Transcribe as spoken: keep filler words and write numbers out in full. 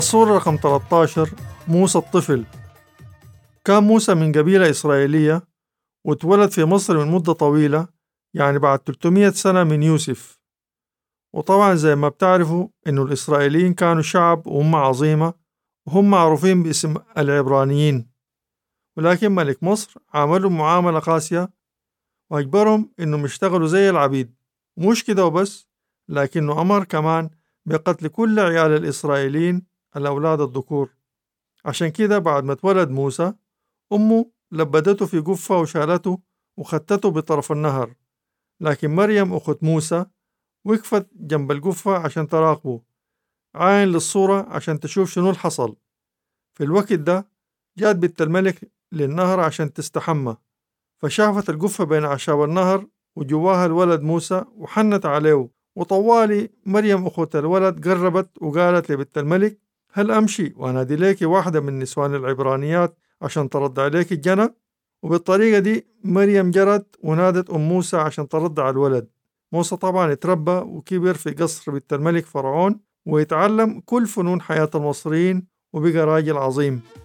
الصورة رقم ثلاثة عشر. موسى الطفل. كان موسى من قبيلة إسرائيلية واتولد في مصر من مدة طويلة، يعني بعد ثلاثمائة سنة من يوسف. وطبعا زي ما بتعرفوا إنه الإسرائيليين كانوا شعب وهم عظيمة، وهم معروفين باسم العبرانيين. ولكن ملك مصر عاملهم معاملة قاسية وأجبرهم إنهم يشتغلوا زي العبيد. مش كده وبس، لكنه أمر كمان بقتل كل عيال الإسرائيليين الأولاد الذكور. عشان كده بعد ما اتولد موسى، أمه لبدته في جفة وشالته وخدته بطرف النهر، لكن مريم أخت موسى وقفت جنب الجفة عشان تراقبه، عاين للصورة عشان تشوف شنو الحصل. في الوقت ده جات بنت الملك للنهر عشان تستحمى، فشافت الجفة بين أعشاب النهر وجواها الولد موسى وحنت عليه. وطوالي مريم أخت الولد قربت وقالت لبنت الملك: هل أمشي وأنادي ليكي واحدة من نسوان العبرانيات عشان ترد عليك الجنة؟ وبالطريقة دي مريم جرت ونادت أم موسى عشان ترد على الولد. موسى طبعا اتربى وكبر في قصر بنت الملك فرعون، ويتعلم كل فنون حياة المصريين، وبقى راجل عظيم.